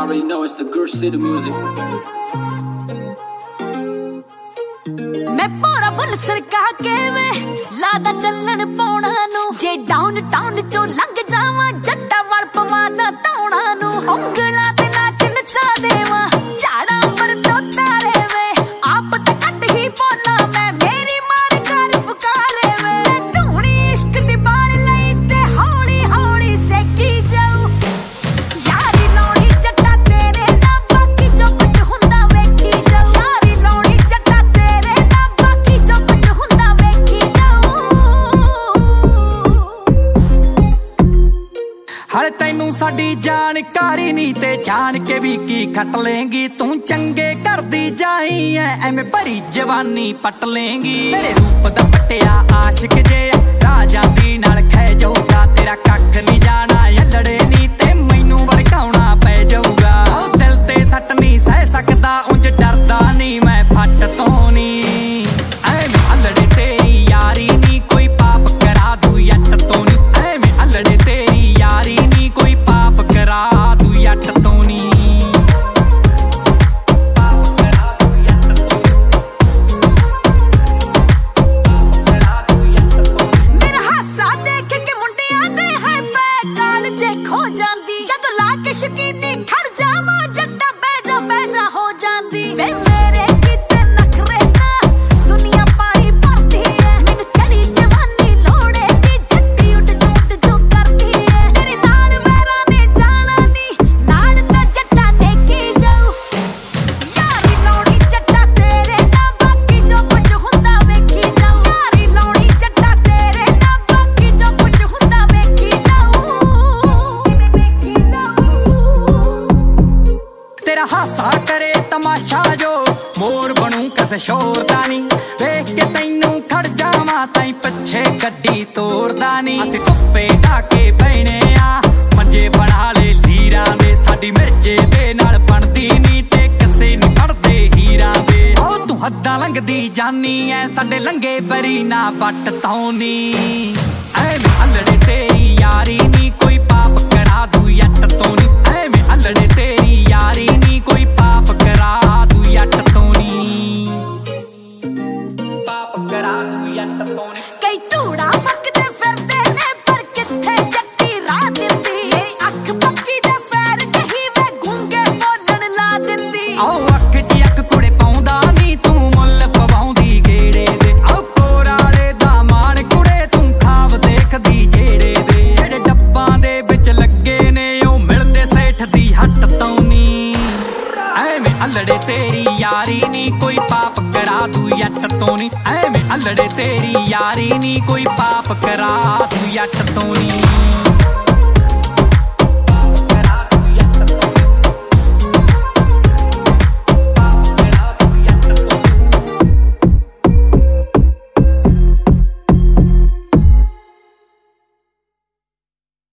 already know it's the Gurr City music. मैं पूरा bull सरका के वे लादा चलन पौना नु जे डाउन टाउन चो लंघ जावा जट्टा वल पवादा तौणा नु उंगला ते नाच नचा देवा झाड़ा पर तो तारे वे आप ते कट ही बोला मैं मेरी मार कर फुकारे वे धूनी इश्क दी बाल लई ते हौली हौली सेकी जाऊ यारी लौड़ी जट्टा तेरे ना बाकी जो कुछ हुंदा वेखी जाऊ यारी लौड़ी जट्टा तेरे ना बाकी जो कुछ हुंदा वेखी जाऊ हल तैनू साडी जानकारी नी ते जान के भी की खट लेंगी तू चंगे करदी जाई ऐ एवें भरी जवानी पट लेंगी तेरे रूप दा पट्टिया आशिक जे राजा दी नाल खै जाऊगा तेरा कख नहीं जाना लड़े नी ते मैनू भड़काउणा पै जाऊगा ओ दिल ते सट नहीं सह सकदा उंज डरदा नहीं मैं फट तो नी एवें अलड़े तेरी यारी नी कोई पाप करा दू यट तो नी एवें अलड़े तेरी यारी नी कोई पाप करा दू यट तो नी मेरा हासा देख के मुंडिया दे है पै काल जे खो जांदी जद ला के शकीनी खड़ जावा जट्टा बैजा हो जांदी वे मेरे किते नखरे ना दुनिया पानी भरती है मैनू चढ़ी जवानी लोड़े दी जट्टी उठ जो करती है तेरे नाल मेरा ने जाना नी नाल ते जट्टा ने की जाऊ यारी लौड़ी जट्टा तेरे ना बाकी जो कुछ हुंदा वेखी जाऊ यारी लौड़ी जट्टा तेरे ना बाकी जो कुछ हुंदा वेखी जाऊ तेरा हासा करे तमाशा जो मोर बनू किसे शोर दा नी वेख के तैनू खड़ जावां ताई पिछे गड्डी तोड़दा नी असीं धुप्पे ढाके बैणे आ मंजे बना ले लीरां दे साडी मिर्जे दे नाल बनदी नी ते किसे नी पड़दे हीरां दे ओ तू हद्दां लंघदी जानी ऐ साडे लंघे बरी ना पट तौनी एवें अलड़े तेरी यारी नी कोई पाप करा दू यट तो नी एवें अलड़े तेरी यारी नी कोई पाप करा दू यट तो नी पाप करा दू यट तो नी कई धूड़ा फकदे फिरदे ने पर किथे जट्टी राह दिंदी ए अख पक्की दे फैर जही वे गूंगे बोलण ला दिंदी आओ अख च अख कुड़े पाउंदा नी तू मुੱਲ ਪਵਾਉਂਦੀ ਗੇੜੇ ਦੇ ਆਓ ਕੋਰਾਲੇ ਦਾ ਮਾਣ ਕੁੜੇ ਤੂੰ ਖਾਬ ਦੇਖਦੀ ਜਿਹੜੇ ਦੇ ਜਿਹੜੇ ਡੱਬਾਂ ਦੇ ਵਿੱਚ ਲੱਗੇ ਨੇ ਉਹ ਮਿਲਦੇ ਸੇਠ ਦੀ ਹੱਟ ਤੋਂ ਨੀ ਐਵੇਂ ਅਲੜੇ ਤੇਰੀ ਯਾਰੀ ਨੀ ਕੋਈ ਪਾਪ ਕਰਾ ਦੂ ਯੱਟ ਤੋਂ ਨੀ ਐਵੇਂ ਅਲੜੇ ਤੇਰੀ ਯਾਰੀ ਨੀ ਕੋਈ ਪਾਪ ਕਰਾ ਦੂ ਯੱਟ ਤੋਂ ਨੀ